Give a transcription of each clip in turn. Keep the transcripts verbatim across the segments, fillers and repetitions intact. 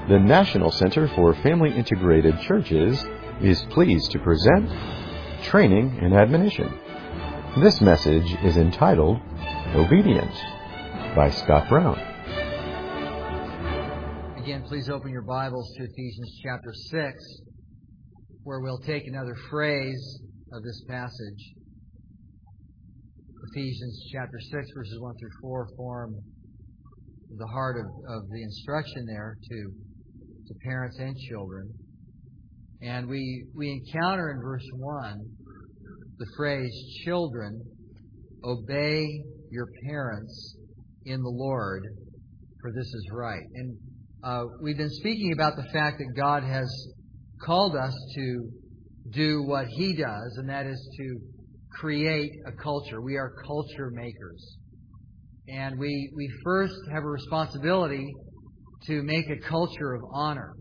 The National Center for Family Integrated Churches is pleased to present Training and Admonition. This message is entitled Obedience by Scott Brown. Again, please open your Bibles to Ephesians chapter six, where we'll take another phrase of this passage. Ephesians chapter six, verses one through four form the heart of, of the instruction there to, to parents and children. And we, we encounter in verse one the phrase, "Children, obey your parents in the Lord, for this is right." And uh, we've been speaking about the fact that God has called us to do what He does, and that is to create a culture. We are culture makers. And we, we first have a responsibility to make a culture of honor.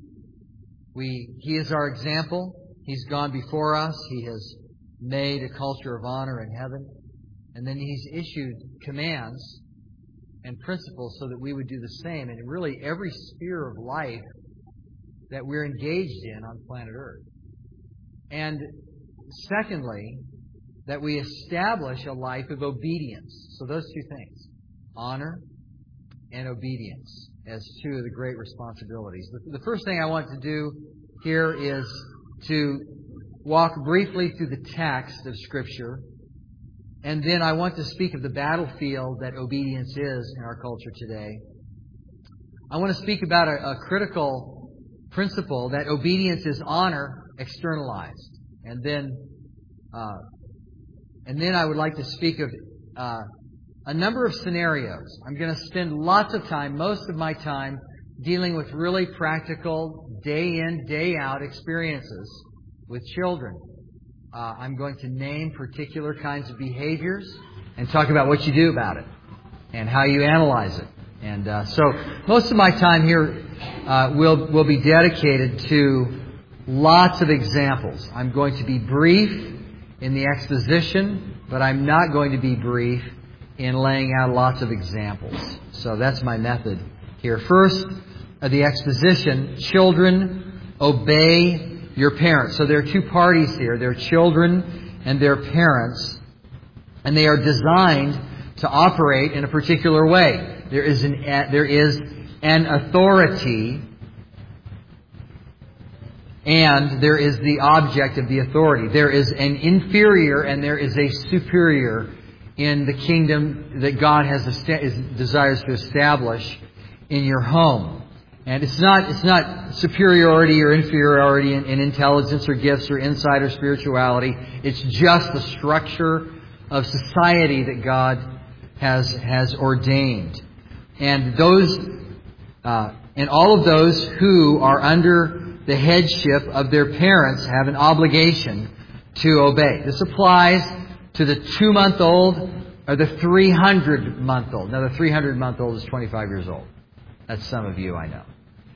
We, He is our example. He's gone before us. He has made a culture of honor in heaven. And then He's issued commands and principles so that we would do the same in really every sphere of life that we're engaged in on planet Earth. And secondly, that we establish a life of obedience. So those two things, honor and obedience, as two of the great responsibilities. The, the first thing I want to do here is to walk briefly through the text of Scripture, and then I want to speak of the battlefield that obedience is in our culture today. I want to speak about a, a critical principle, that obedience is honor externalized. And then uh, And then I would like to speak of uh, a number of scenarios. I'm going to spend lots of time, most of my time, dealing with really practical, day in, day out experiences with children. Uh, I'm going to name particular kinds of behaviors and talk about what you do about it and how you analyze it. And uh, so most of my time here uh, will will be dedicated to lots of examples. I'm going to be brief in the exposition, but I'm not going to be brief in laying out lots of examples. So that's my method here. First, uh, the exposition. Children, obey your parents. So there are two parties here. There are children and their parents, and they are designed to operate in a particular way. There is an uh, there is an authority, and there is the object of the authority. There is an inferior and there is a superior in the kingdom that God has is, desires to establish in your home. And it's not it's not superiority or inferiority in, in intelligence or gifts or insight or spirituality. It's just the structure of society that God has has ordained. And those uh, and all of those who are under the headship of their parents have an obligation to obey. This applies to the two-month-old or the three hundred month old. Now, the three hundred month old is twenty-five years old. That's some of you, I know.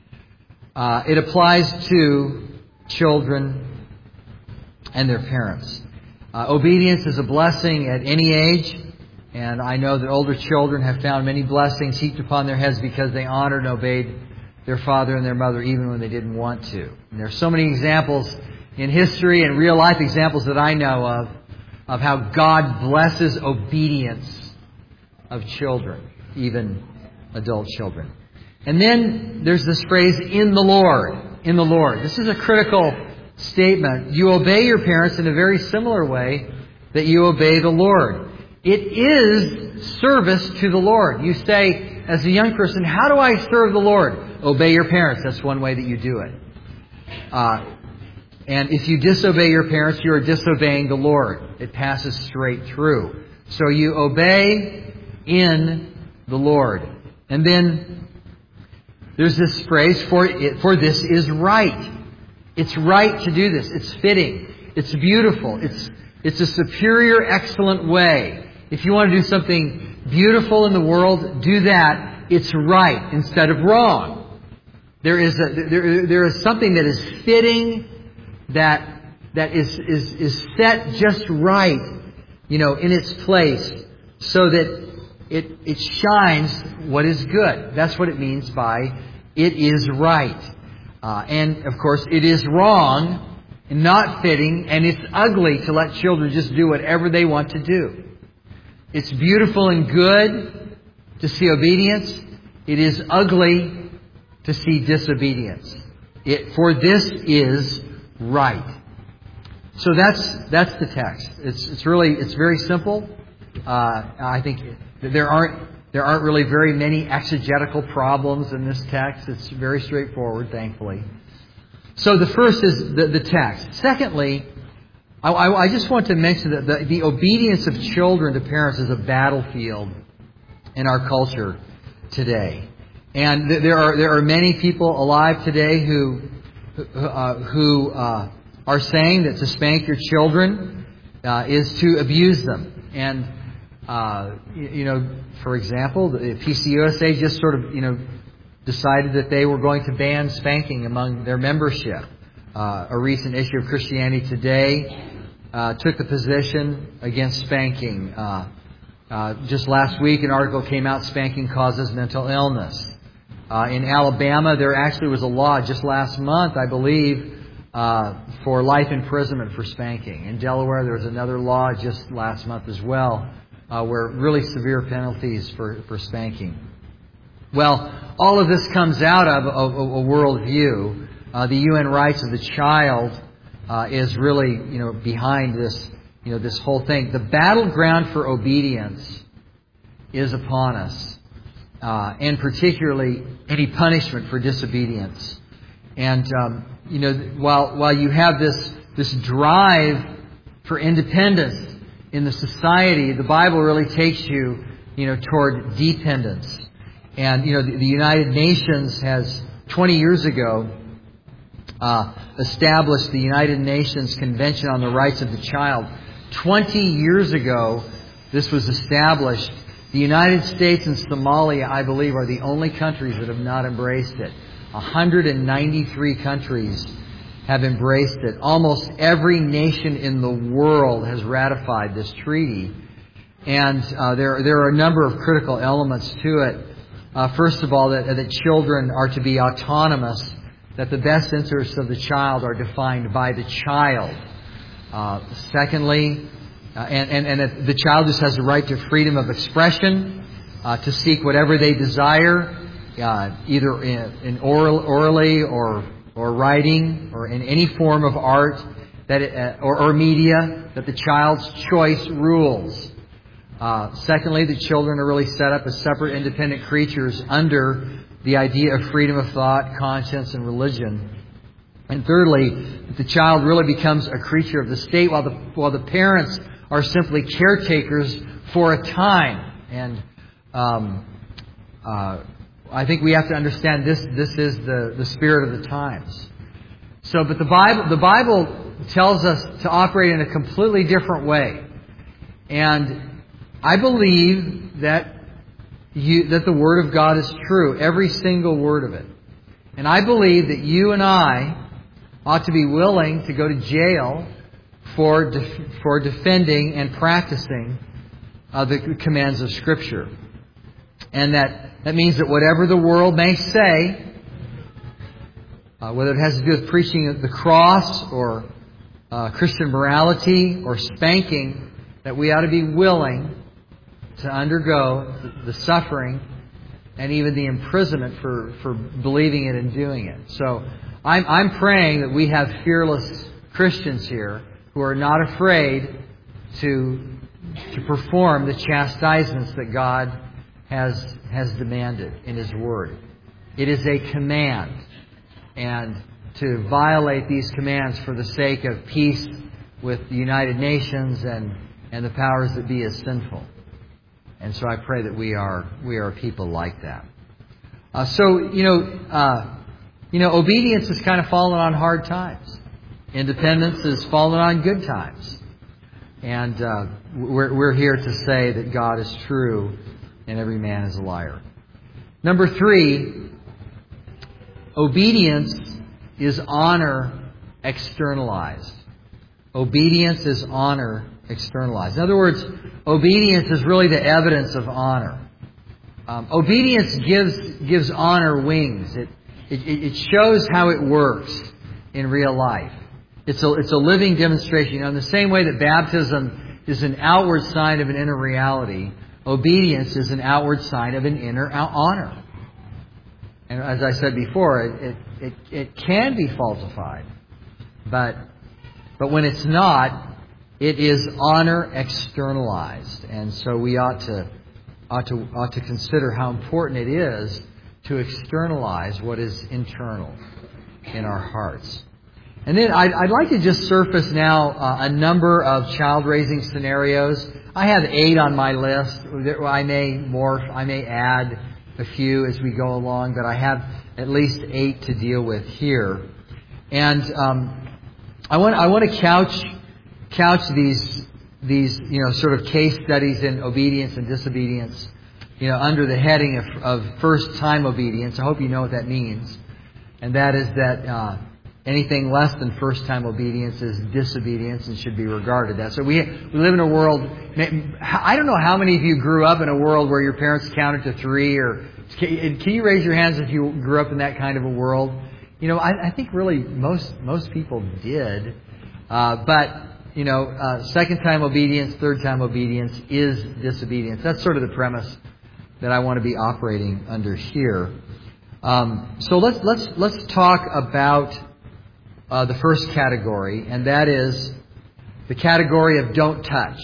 Uh, it applies to children and their parents. Uh, obedience is a blessing at any age, and I know that older children have found many blessings heaped upon their heads because they honored and obeyed their father and their mother even when they didn't want to. And there are so many examples in history and real life examples that I know of of how God blesses obedience of children, even adult children. And then there's this phrase, "in the Lord." In the Lord. This is a critical statement. You obey your parents in a very similar way that you obey the Lord. It is service to the Lord. You say, as a young person, how do I serve the Lord? Obey your parents. That's one way that you do it. Uh, and if you disobey your parents, you are disobeying the Lord. It passes straight through. So you obey in the Lord. And then there's this phrase, for, it, for this is right. It's right to do this. It's fitting. It's beautiful. It's, it's a superior, excellent way. If you want to do something beautiful in the world, do that. It's right instead of wrong. There is a, there, there is something that is fitting, that that is, is is set just right, you know, in its place, so that it it shines what is good. That's what it means by It is right. Uh, and, of course, it is wrong and not fitting, and it's ugly to let children just do whatever they want to do. It's beautiful and good to see obedience. It is ugly to see disobedience. It, for this is right. So that's that's the text. It's it's really it's very simple. Uh, I think there aren't there aren't really very many exegetical problems in this text. It's very straightforward, thankfully. So the first is the, the text. Secondly, I, I, I just want to mention that the, the obedience of children to parents is a battlefield in our culture today, and th- there are there are many people alive today who uh, who. Uh, are saying that to spank your children uh, is to abuse them. And, uh, you know, for example, the P C U S A just sort of, you know, decided that they were going to ban spanking among their membership. Uh, a recent issue of Christianity Today uh, took the position against spanking. Uh, uh, just last week, an article came out, Spanking Causes Mental Illness. Uh, in Alabama, there actually was a law just last month, I believe, Uh, for life imprisonment for spanking. In Delaware, there was another law just last month as well, uh, where really severe penalties for, for spanking. Well, all of this comes out of a, a, a worldview. Uh, the U N rights of the child uh, is really, you know, behind this, you know, this whole thing. The battleground for obedience is upon us, uh, and particularly any punishment for disobedience. And um, You know, while while you have this this drive for independence in the society, the Bible really takes you, you know, toward dependence. And you know, the, the United Nations has twenty years ago uh, established the United Nations Convention on the Rights of the Child. Twenty years ago, this was established. The United States and Somalia, I believe, are the only countries that have not embraced it. one hundred ninety-three countries have embraced it. Almost every nation in the world has ratified this treaty. And uh, there, there are a number of critical elements to it. Uh, first of all, that, that children are to be autonomous, that the best interests of the child are defined by the child. Uh, secondly, uh, and, and, and that the child just has the right to freedom of expression, uh, to seek whatever they desire, Uh, either in, in oral, orally or or writing or in any form of art that it, uh, or, or media, that the child's choice rules. Uh, secondly, the children are really set up as separate, independent creatures under the idea of freedom of thought, conscience, and religion. And thirdly, that the child really becomes a creature of the state, while the while the parents are simply caretakers for a time. And um, uh, I think we have to understand this. This is the, the spirit of the times. So, but the Bible, the Bible tells us to operate in a completely different way, and I believe that you, that the Word of God is true, every single word of it, and I believe that you and I ought to be willing to go to jail for def- for defending and practicing uh, the commands of Scripture, and that. That means that whatever the world may say, uh, whether it has to do with preaching the cross or uh, Christian morality or spanking, that we ought to be willing to undergo the, the suffering and even the imprisonment for, for believing it and doing it. So I'm, I'm praying that we have fearless Christians here who are not afraid to, to perform the chastisements that God has has demanded in His Word. It is a command. And to violate these commands for the sake of peace with the United Nations and, and the powers that be is sinful. And so I pray that we are we are people like that. Uh, so, you know, uh, you know, obedience has kind of fallen on hard times. Independence has fallen on good times. And uh, we're, we're here to say that God is true and every man is a liar. Number three, obedience is honor externalized. Obedience is honor externalized. In other words, obedience is really the evidence of honor. Um, obedience gives gives honor wings. It it, it shows how it works in real life. It's a, it's a living demonstration. You know, in the same way that baptism is an outward sign of an inner reality, obedience is an outward sign of an inner honor. And as I said before, it, it, it, it can be falsified. But, but when it's not, it is honor externalized. And so we ought to, ought to, ought to consider how important it is to externalize what is internal in our hearts. And then I'd, I'd like to just surface now uh, a number of child-raising scenarios. I have eight on my list. I may morph, I may add a few as we go along, but I have at least eight to deal with here. And um, I want I want to couch couch these these you know sort of case studies in obedience and disobedience, you know, under the heading of, of first-time obedience. I hope you know what that means, and that is that uh, anything less than first-time obedience is disobedience and should be regarded that. So we we live in a world. I don't know how many of you grew up in a world where your parents counted to three, or can you raise your hands if you grew up in that kind of a world? You know, I, I think really most most people did, uh, but you know, uh, second-time obedience, third-time obedience is disobedience. That's sort of the premise that I want to be operating under here. Um, so let's let's let's talk about uh, the first category, and that is the category of don't touch.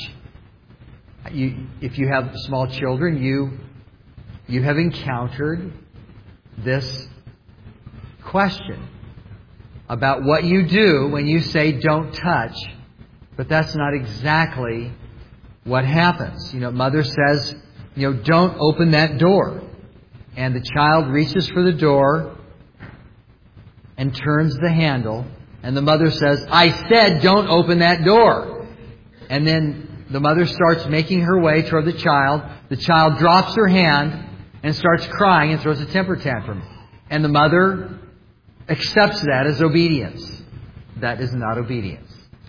You, if you have small children, you you have encountered this question about what you do when you say don't touch, but that's not exactly what happens. You know, mother says, you know, don't open that door. And the child reaches for the door and turns the handle, and the mother says, I said don't open that door. And then the mother starts making her way toward the child. The child drops her hand and starts crying and throws a temper tantrum. And the mother accepts that as obedience. That is not obedience.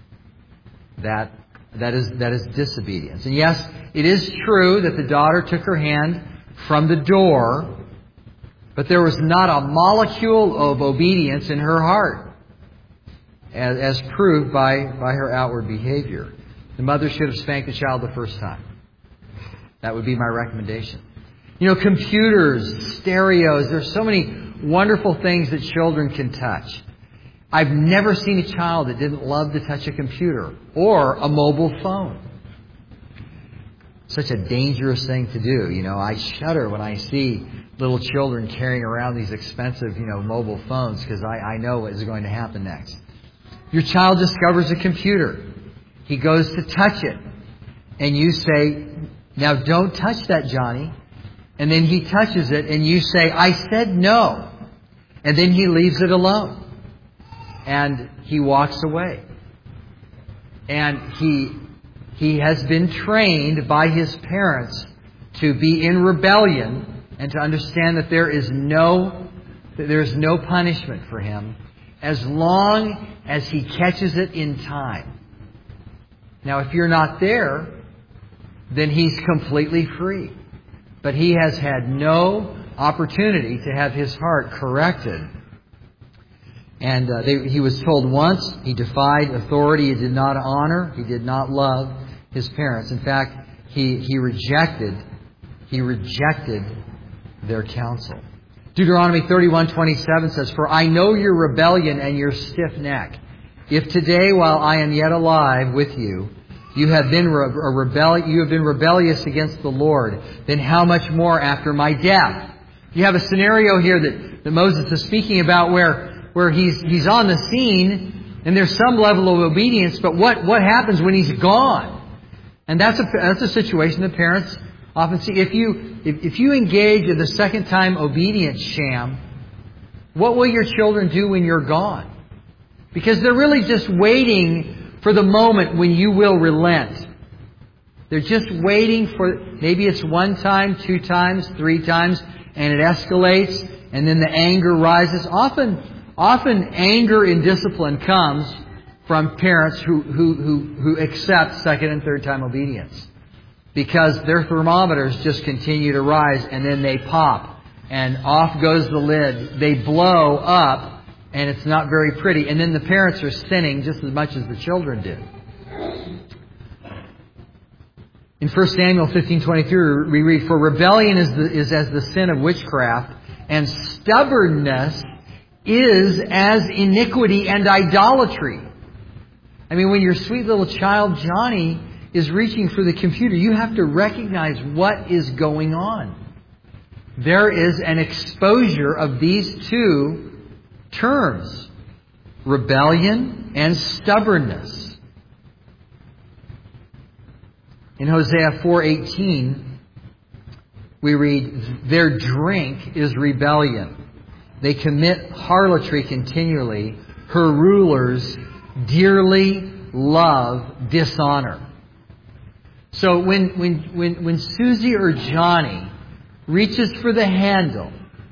That that is that is disobedience. And yes, it is true that the daughter took her hand from the door, but there was not a molecule of obedience in her heart, as, as proved by, by her outward behavior. The mother should have spanked the child the first time. That would be my recommendation. You know, computers, stereos, there's so many wonderful things that children can touch. I've never seen a child that didn't love to touch a computer or a mobile phone. Such a dangerous thing to do. You know, I shudder when I see little children carrying around these expensive, you know, mobile phones, because I, I know what is going to happen next. Your child discovers a computer. He goes to touch it. And you say, now don't touch that, Johnny. And then he touches it and you say, I said no. And then he leaves it alone. And he walks away. And he he has been trained by his parents to be in rebellion and to understand that there is no that there is no punishment for him as long as he catches it in time. Now, if you're not there, then he's completely free. But he has had no opportunity to have his heart corrected. And uh, they, he was told once, he defied authority, he did not honor, he did not love his parents. In fact, he, he rejected, he rejected their counsel. Deuteronomy thirty-one twenty-seven says, For I know your rebellion and your stiff neck. If today, while I am yet alive with you, you have been re- a rebel- you have been rebellious against the Lord, then how much more after my death? You have a scenario here that, that Moses is speaking about where where he's he's on the scene and there's some level of obedience, but what, what happens when he's gone? And that's a that's a situation that parents often see. If you if, if you engage in the second time obedience sham, what will your children do when you're gone? Because they're really just waiting for the moment when you will relent. They're just waiting for, maybe it's one time, two times, three times, and it escalates, and then the anger rises. Often Often anger in discipline comes from parents who, who, who, who accept second and third time obedience. Because their thermometers just continue to rise and then they pop and off goes the lid. They blow up, and it's not very pretty. And then the parents are sinning just as much as the children did. In First Samuel fifteen twenty-three, we read, "For rebellion is, the, is as the sin of witchcraft, and stubbornness is as iniquity and idolatry." I mean, when your sweet little child, Johnny, is reaching for the computer, you have to recognize what is going on. There is an exposure of these two terms, rebellion and stubbornness. In Hosea four eighteen, we read, "Their drink is rebellion. They commit harlotry continually. Her rulers dearly love dishonor." So when, when, when, when Susie or Johnny reaches for the handle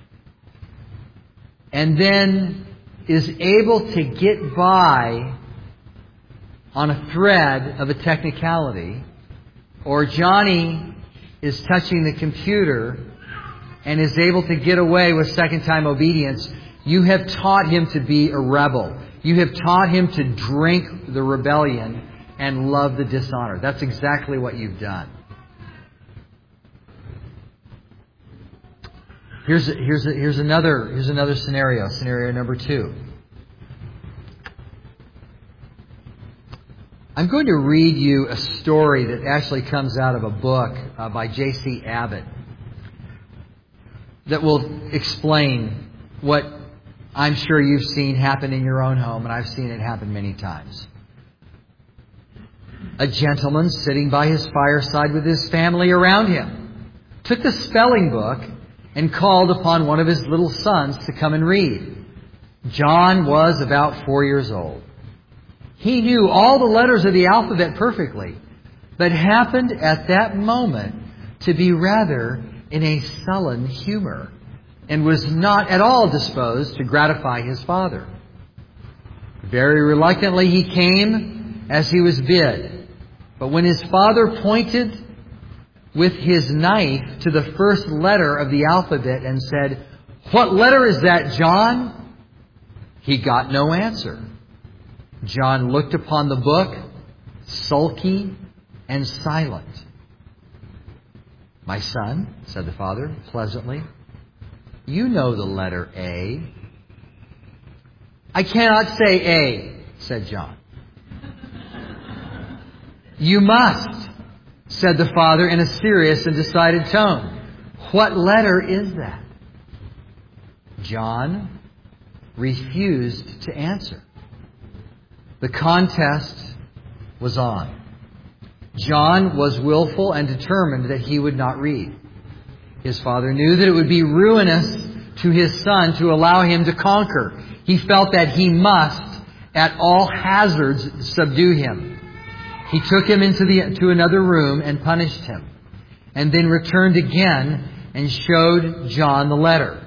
and then is able to get by on a thread of a technicality, or Johnny is touching the computer and is able to get away with second-time obedience, you have taught him to be a rebel. You have taught him to drink the rebellion and love the dishonor. That's exactly what you've done. Here's a, here's a, here's another here's another scenario. Scenario number two. I'm going to read you a story that actually comes out of a book uh, by J C Abbott that will explain what I'm sure you've seen happen in your own home, and I've seen it happen many times. A gentleman sitting by his fireside with his family around him took the spelling book and called upon one of his little sons to come and read. John was about four years old. He knew all the letters of the alphabet perfectly, but happened at that moment to be rather in a sullen humor and was not at all disposed to gratify his father. Very reluctantly he came as he was bid. But when his father pointed with his knife to the first letter of the alphabet and said, "What letter is that, John?" he got no answer. John looked upon the book, sulky and silent. "My son," said the father pleasantly, "you know the letter A." "I cannot say A," said John. "You must," said the father in a serious and decided tone. "What letter is that?" John refused to answer. The contest was on. John was willful and determined that he would not read. His father knew that it would be ruinous to his son to allow him to conquer. He felt that he must, at all hazards, subdue him. He took him into the to another room and punished him, and then returned again and showed John the letter.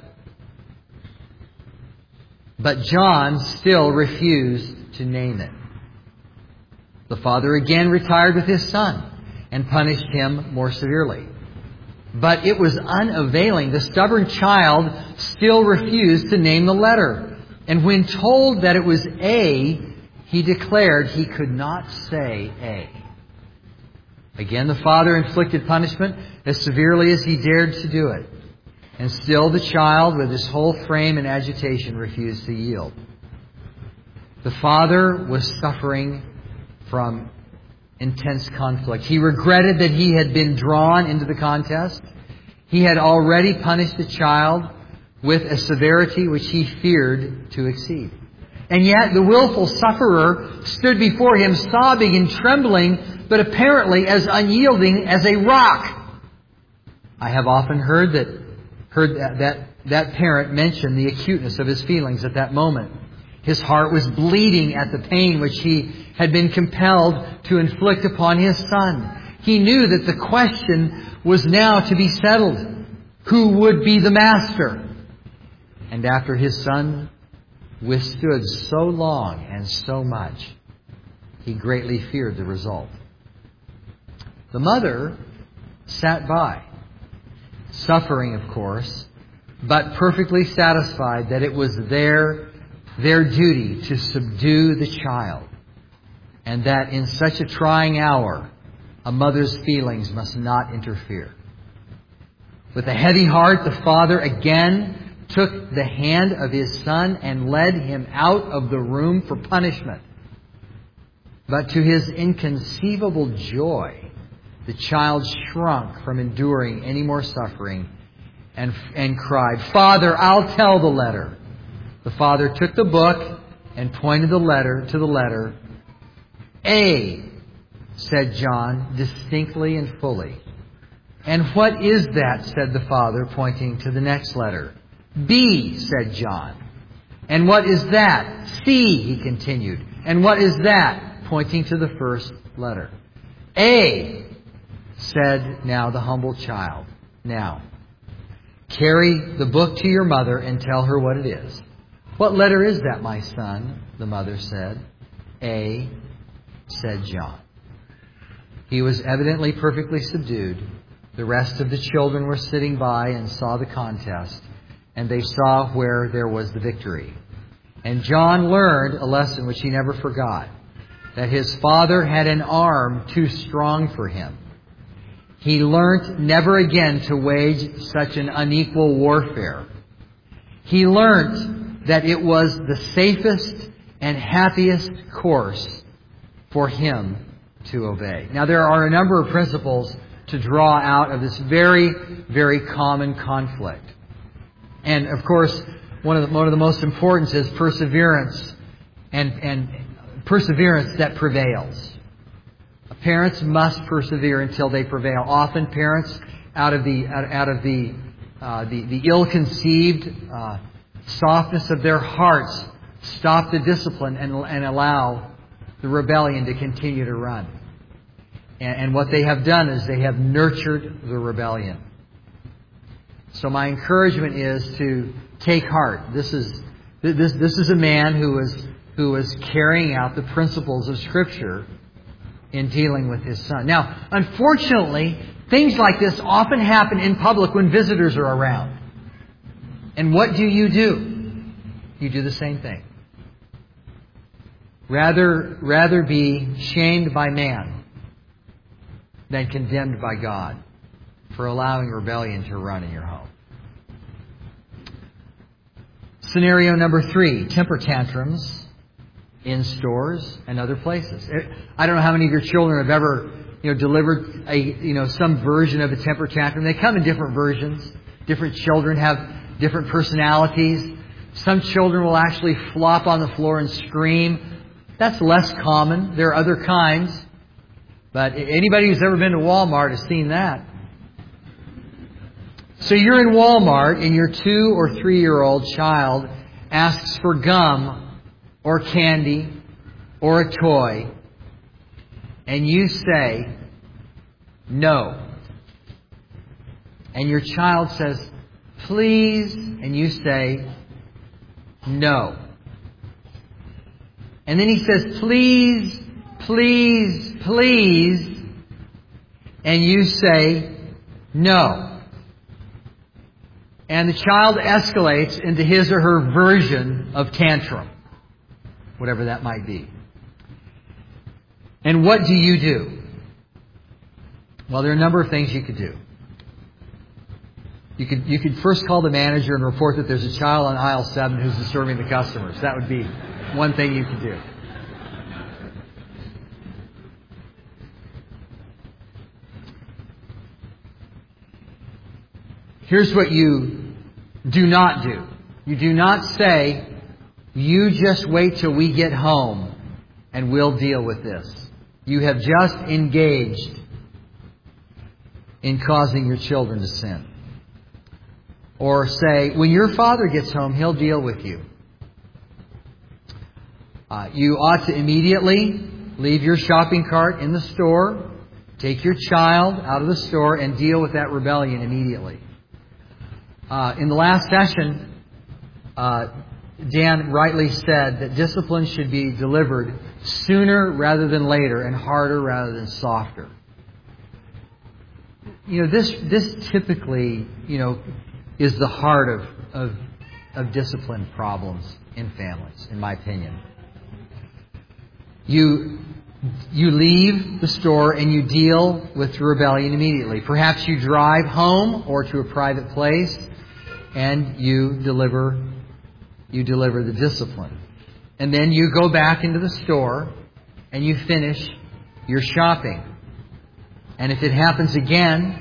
But John still refused to name it. The father again retired with his son and punished him more severely. But it was unavailing. The stubborn child still refused to name the letter. And when told that it was A, he declared he could not say A. Again, the father inflicted punishment as severely as he dared to do it. And still the child, with his whole frame in agitation, refused to yield. The father was suffering from intense conflict. He regretted that he had been drawn into the contest. He had already punished the child with a severity which he feared to exceed. And yet the willful sufferer stood before him, sobbing and trembling, but apparently as unyielding as a rock. I have often heard that heard that, that, that parent mention the acuteness of his feelings at that moment. His heart was bleeding at the pain which he had been compelled to inflict upon his son. He knew that the question was now to be settled. Who would be the master? And after his son withstood so long and so much, he greatly feared the result. The mother sat by, suffering, of course, but perfectly satisfied that it was their, their duty to subdue the child, and that in such a trying hour, a mother's feelings must not interfere. With a heavy heart, the father again took the hand of his son and led him out of the room for punishment. But to his inconceivable joy, the child shrunk from enduring any more suffering and, and cried, "Father, I'll tell the letter." The father took the book and pointed the letter to the letter. "A," said John, distinctly and fully. "And what is that?" said the father, pointing to the next letter. "B," said John. "And what is that?" "C," he continued. "And what is that?" pointing to the first letter. "A," said now the humble child. "Now, carry the book to your mother and tell her what it is." "What letter is that, my son?" the mother said. "A," said John. He was evidently perfectly subdued. The rest of the children were sitting by and saw the contest, and they saw where there was the victory. And John learned a lesson which he never forgot, that his father had an arm too strong for him. He learnt never again to wage such an unequal warfare. He learnt that it was the safest and happiest course for him to obey. Now, there are a number of principles to draw out of this very, very common conflict. And, of course, one of the, one of the most important is perseverance and, and perseverance that prevails. Parents must persevere until they prevail. Often parents, out of the out, out of the, uh, the the ill-conceived uh, softness of their hearts, stop the discipline and, and allow the rebellion to continue to run. And, and what they have done is they have nurtured the rebellion. So my encouragement is to take heart. This is this this is a man who is who is carrying out the principles of Scripture in dealing with his son. Now, unfortunately, things like this often happen in public when visitors are around. And what do you do? You do the same thing. Rather, rather be shamed by man than condemned by God for allowing rebellion to run in your home. Scenario number three, temper tantrums in stores and other places. I don't know how many of your children have ever, you know, delivered a, you know, some version of a temper tantrum. They come in different versions. Different children have different personalities. Some children will actually flop on the floor and scream. That's less common. There are other kinds. But anybody who's ever been to Walmart has seen that. So you're in Walmart and your two or three-year-old child asks for gum or candy, or a toy, and you say, "No." And your child says, "Please," and you say, "No." And then he says, "Please, please, please," and you say, "No." And the child escalates into his or her version of tantrum, whatever that might be. And what do you do? Well, there are a number of things you could do. You could you could first call the manager and report that there's a child on aisle seven who's disturbing the customers. That would be one thing you could do. Here's what you do not do. You do not say, "You just wait till we get home and we'll deal with this." You have just engaged in causing your children to sin. Or say, "When your father gets home, he'll deal with you." Uh, you ought to immediately leave your shopping cart in the store, take your child out of the store, and deal with that rebellion immediately. Uh, in the last session, uh, Dan rightly said that discipline should be delivered sooner rather than later and harder rather than softer. You know, this this typically, you know, is the heart of, of, of discipline problems in families, in my opinion. You, you leave the store and you deal with rebellion immediately. Perhaps you drive home or to a private place and you deliver, you deliver the discipline. And then you go back into the store and you finish your shopping. And if it happens again,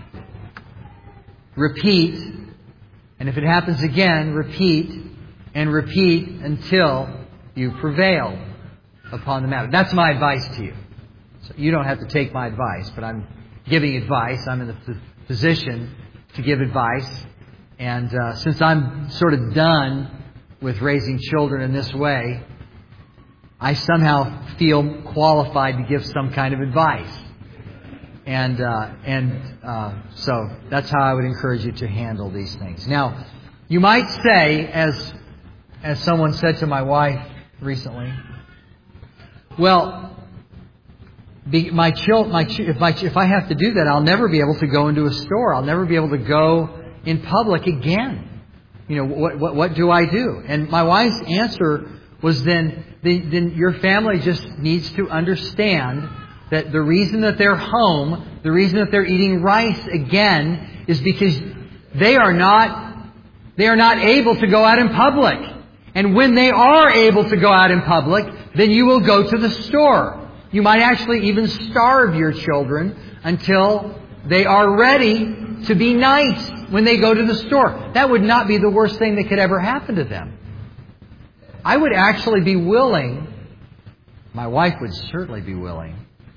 repeat. And if it happens again, repeat and repeat until you prevail upon the matter. That's my advice to you. So you don't have to take my advice, but I'm giving advice. I'm in the position to give advice. And uh, since I'm sort of done with raising children in this way, I somehow feel qualified to give some kind of advice. And uh, and uh, so that's how I would encourage you to handle these things. Now, you might say, as as someone said to my wife recently, well, be, my chil, my if my if I have to do that, I'll never be able to go into a store. I'll never be able to go in public again. You know, what what what do I do? And my wife's answer was then, then, then your family just needs to understand that the reason that they're home, the reason that they're eating rice again, is because they are not, they are not able to go out in public. And when they are able to go out in public, then you will go to the store. You might actually even starve your children until they are ready to be nice when they go to the store. That would not be the worst thing that could ever happen to them. I would actually be willing, my wife would certainly be willing,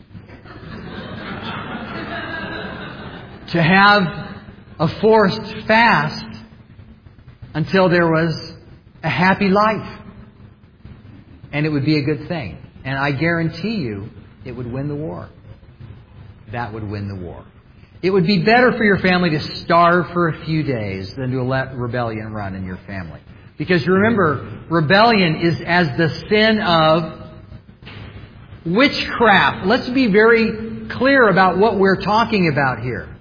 to have a forced fast until there was a happy life. And it would be a good thing. And I guarantee you, it would win the war. That would win the war. It would be better for your family to starve for a few days than to let rebellion run in your family. Because remember, rebellion is as the sin of witchcraft. Let's be very clear about what we're talking about here.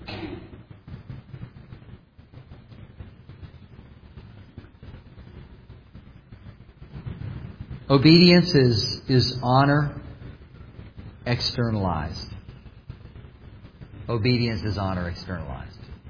Obedience is, is honor externalized. Obedience is honor externalized.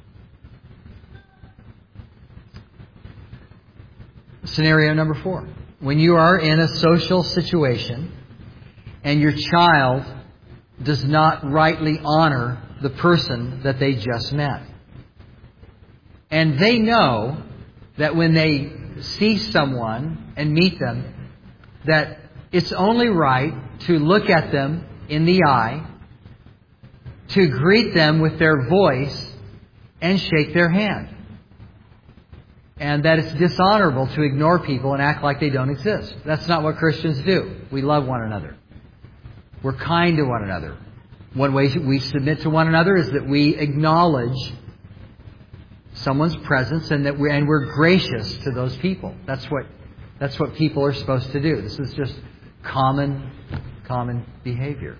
Scenario number four. When you are in a social situation and your child does not rightly honor the person that they just met. And they know that when they see someone and meet them, that it's only right to look at them in the eye, to greet them with their voice, and shake their hand. And that it's dishonorable to ignore people and act like they don't exist. That's not what Christians do. We love one another. We're kind to one another. One way we submit to one another is that we acknowledge someone's presence and that we're, and we're gracious to those people. That's what that's what people are supposed to do. This is just common common behavior.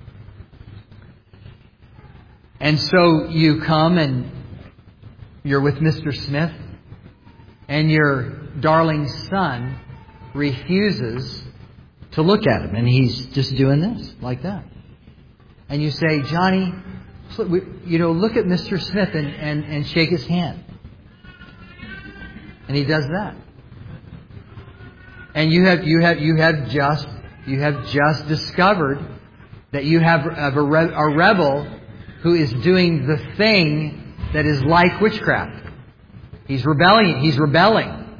And so you come and you're with Mister Smith, and your darling son refuses to look at him. And he's just doing this, like that. And you say, Johnny, you know, look at Mister Smith and, and, and shake his hand. And he does that. And you have you have you have just you have just discovered that you have a, re- a rebel who is doing the thing that is like witchcraft. He's rebelling. He's rebelling.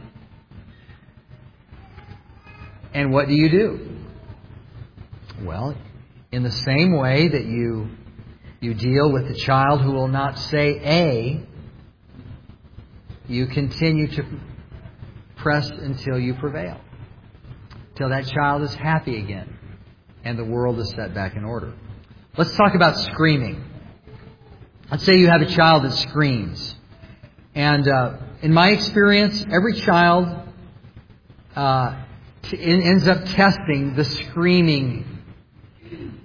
And what do you do? Well, in the same way that you you deal with the child who will not say A, you continue to press until you prevail. Till that child is happy again and the world is set back in order. Let's talk about screaming. Let's say you have a child that screams. And uh, in my experience, every child uh, t- ends up testing the screaming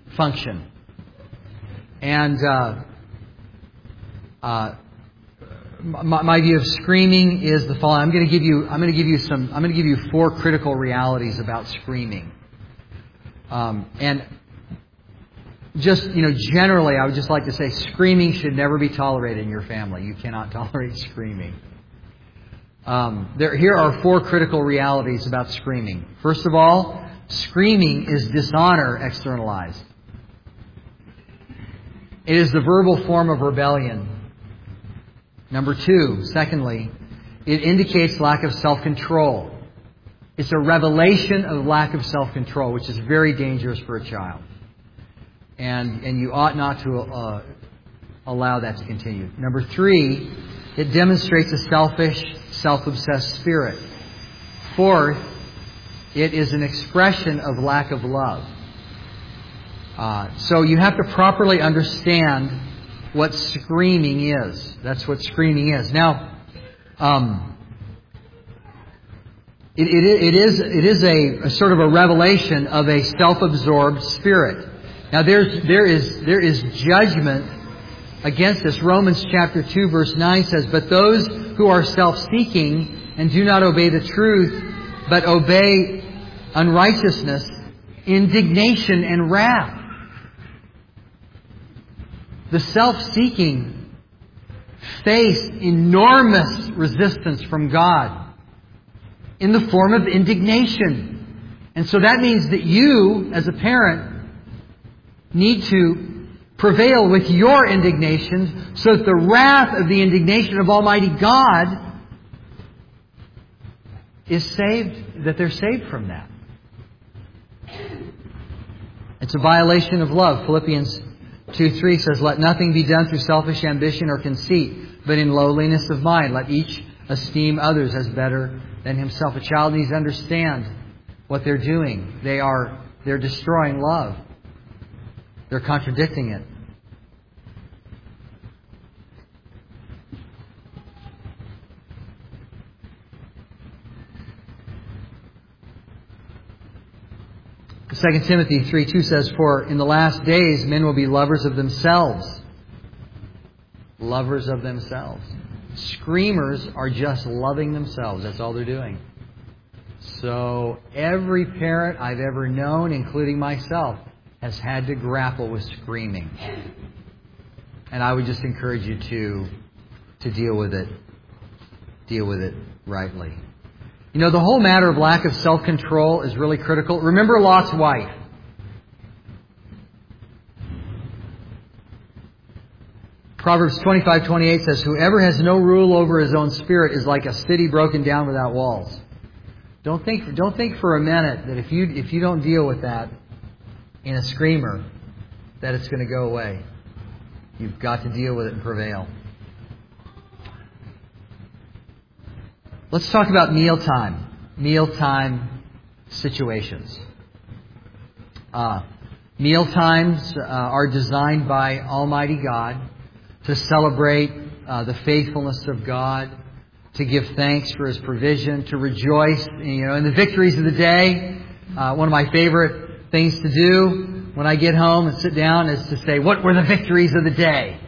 function. And uh, uh, my, my view of screaming is the following. I'm going to give you. I'm going to give you some. I'm going to give you four critical realities about screaming. Um, and just you know, generally, I would just like to say, screaming should never be tolerated in your family. You cannot tolerate screaming. Um, there, here are four critical realities about screaming. First of all, screaming is dishonor externalized. It is the verbal form of rebellion. Number two, secondly, it indicates lack of self-control. It's a revelation of lack of self-control, which is very dangerous for a child. And, and you ought not to uh, allow that to continue. Number three, it demonstrates a selfish, self-obsessed spirit. Fourth, it is an expression of lack of love. Uh, so you have to properly understand what screaming is. That's what screaming is. Now, um, it, it, it is it is a, a sort of a revelation of a self-absorbed spirit. Now, there's there is there is judgment against this. Romans chapter two, verse nine says, "But those who are self-seeking and do not obey the truth, but obey unrighteousness, indignation and wrath." The self-seeking face enormous resistance from God in the form of indignation. And so that means that you, as a parent, need to prevail with your indignation so that the wrath of the indignation of Almighty God is saved, that they're saved from that. It's a violation of love. Philippians two three says, "Let nothing be done through selfish ambition or conceit, but in lowliness of mind. Let each esteem others as better than himself." A child needs to understand what they're doing. They are they're destroying love. They're contradicting it. Second Timothy three two says, "For in the last days men will be lovers of themselves." Lovers of themselves. Screamers are just loving themselves. That's all they're doing. So every parent I've ever known, including myself, has had to grapple with screaming. And I would just encourage you to, to deal with it. Deal with it rightly. You know, the whole matter of lack of self-control is really critical. Remember Lot's wife. Proverbs twenty-five twenty-eight says, "Whoever has no rule over his own spirit is like a city broken down without walls." Don't think, don't think for a minute that if you, if you don't deal with that in a screamer, that it's going to go away. You've got to deal with it and prevail. Let's talk about mealtime. Mealtime situations. Uh, mealtimes uh, are designed by Almighty God to celebrate uh, the faithfulness of God, to give thanks for His provision, to rejoice, you know, in the victories of the day. Uh, one of my favorite things to do when I get home and sit down is to say, "What were the victories of the day?"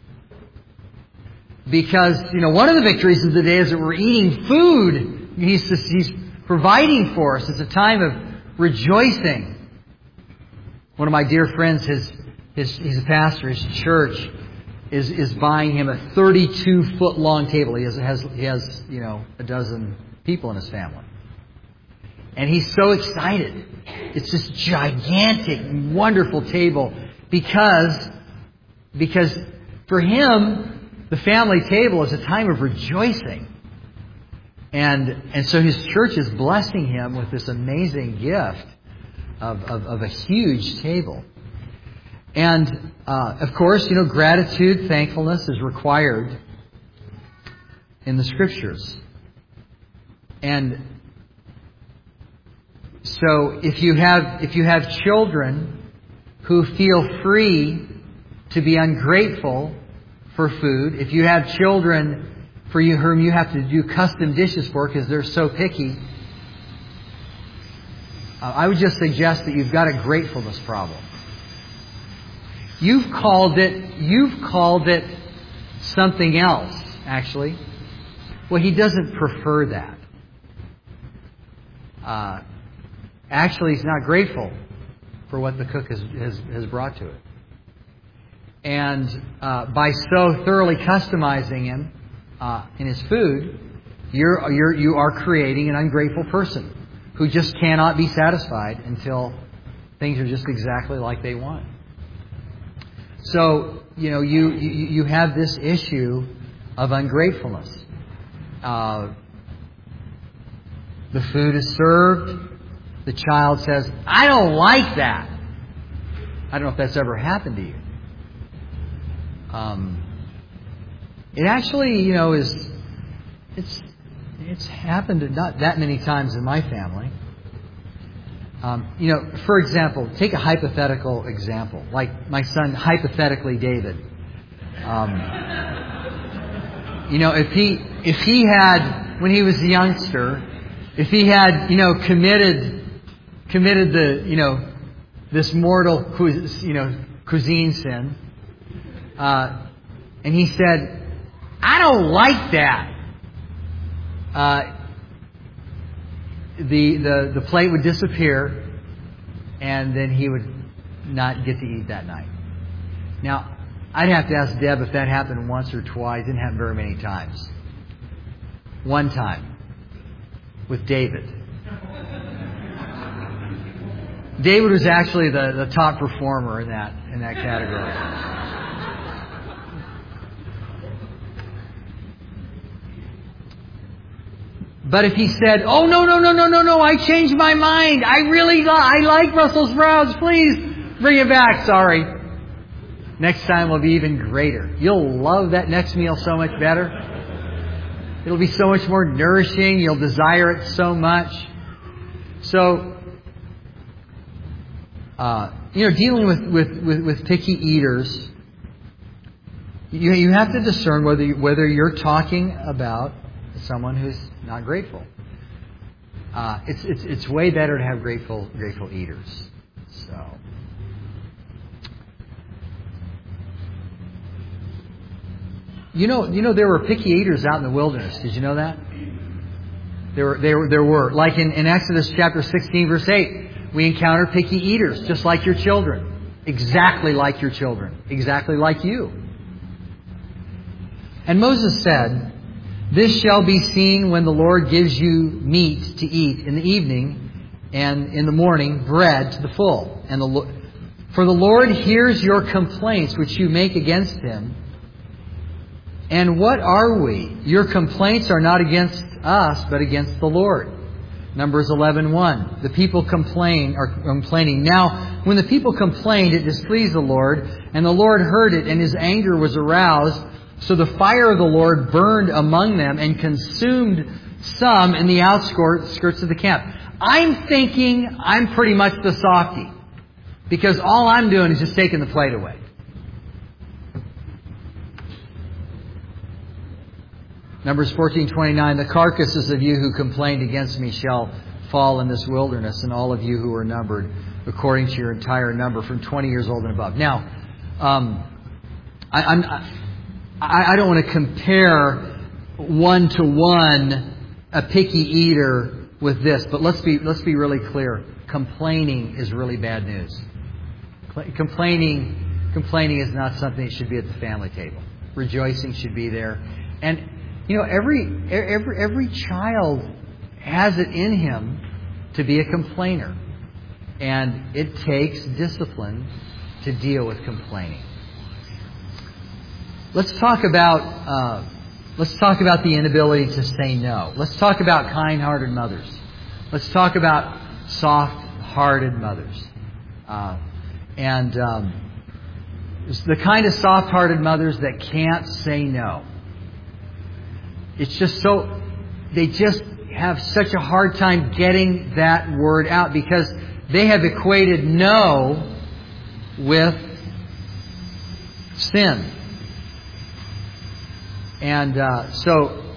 Because, you know, one of the victories of the day is that we're eating food. He's, just, he's providing for us. It's a time of rejoicing. One of my dear friends, his, his, he's a pastor, his church is, is buying him a thirty-two foot long table. He has, has, he has, you know, a dozen people in his family. And he's so excited. It's this gigantic, wonderful table because, because for him, the family table is a time of rejoicing. And and so his church is blessing him with this amazing gift of, of, of a huge table. And, uh, of course, you know, gratitude, thankfulness is required in the Scriptures. And so if you have if you have children who feel free to be ungrateful for food, if you have children for you whom you have to do custom dishes for because they're so picky, uh, I would just suggest that you've got a gratefulness problem. You've called it you've called it something else. actually? Well, he doesn't prefer that. Uh, actually, he's not grateful for what the cook has, has, has brought to it. And uh, by so thoroughly customizing him uh, in his food, you're, you're, you are creating an ungrateful person who just cannot be satisfied until things are just exactly like they want. So, you know, you, you, you have this issue of ungratefulness. Uh, the food is served. The child says, I don't like that. I don't know if that's ever happened to you. Um, it actually, you know, is it's it's happened not that many times in my family. Um, you know, for example, take a hypothetical example, like my son, hypothetically David. Um, you know, if he if he had when he was a youngster, if he had you know committed committed the you know this mortal you know cuisine sin. Uh, and he said, I don't like that. Uh, the, the, the plate would disappear, and then he would not get to eat that night. Now, I'd have to ask Deb if that happened once or twice. It didn't happen very many times. One time, with David. David was actually the, the top performer in that in that category. But if he said, oh, no, no, no, no, no, no, I changed my mind. I really li- I like Brussels sprouts. Please bring it back. Sorry. Next time will be even greater. You'll love that next meal so much better. It'll be so much more nourishing. You'll desire it so much. So, uh, you know, dealing with, with, with, with picky eaters, you, you have to discern whether you, whether you're talking about someone who's not grateful. Uh, it's it's it's way better to have grateful grateful eaters. So, you know you know there were picky eaters out in the wilderness. Did you know that? There were there were there were like in, in Exodus chapter sixteen verse eight, we encounter picky eaters just like your children, exactly like your children, exactly like you. And Moses said, this shall be seen when the Lord gives you meat to eat in the evening, and in the morning bread to the full. And the for the Lord hears your complaints which you make against Him. And what are we? Your complaints are not against us, but against the Lord. Numbers eleven one. The people complain are complaining. Now, when the people complained, it displeased the Lord, and the Lord heard it, and His anger was aroused. So the fire of the Lord burned among them and consumed some in the outskirts of the camp. I'm thinking I'm pretty much the softy, because all I'm doing is just taking the plate away. Numbers fourteen twenty-nine. The carcasses of you who complained against me shall fall in this wilderness, and all of you who are numbered according to your entire number from twenty years old and above. Now, um, I, I'm... I, I don't want to compare one to one a picky eater with this, but let's be let's be really clear. Complaining is really bad news. Complaining complaining is not something that should be at the family table. Rejoicing should be there. And you know, every every every child has it in him to be a complainer. And it takes discipline to deal with complaining. Let's talk about uh, let's talk about the inability to say no. Let's talk about kind-hearted mothers. Let's talk about soft-hearted mothers. Uh, and um, the kind of soft-hearted mothers that can't say no. It's just so they just have such a hard time getting that word out because they have equated no with sin. And uh, so,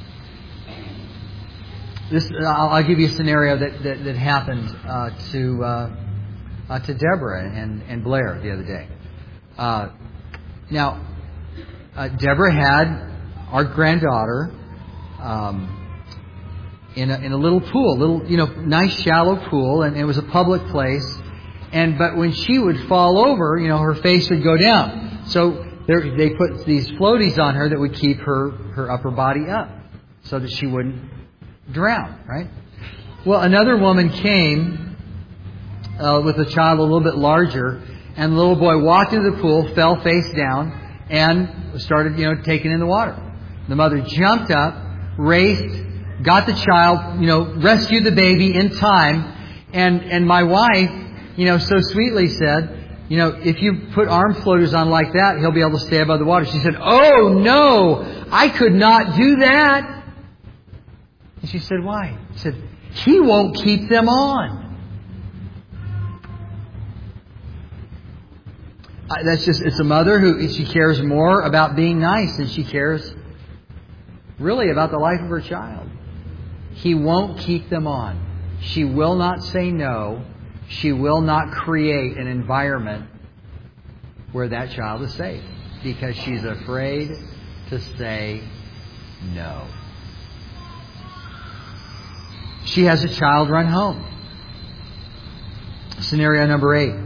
this I'll, I'll give you a scenario that that, that happened uh, to uh, uh, to Deborah and, and Blair the other day. Uh, now, uh, Deborah had our granddaughter um, in a, in a little pool, little you know nice shallow pool, and it was a public place. And but when she would fall over, you know, her face would go down. So there, they put these floaties on her that would keep her her upper body up, so that she wouldn't drown. Right? Well, another woman came uh, with a child a little bit larger, and the little boy walked into the pool, fell face down, and started, you know, taking in the water. The mother jumped up, raced, got the child, you know, rescued the baby in time, and and my wife, you know, so sweetly said, you know, if you put arm floaters on like that, he'll be able to stay above the water. She said, "Oh no, I could not do that." And she said, "Why?" She said, "He won't keep them on." That's just, it's a mother who, she cares more about being nice than she cares really about the life of her child. He won't keep them on. She will not say no. She will not create an environment where that child is safe because she's afraid to say no. She has a child run home. Scenario number eight.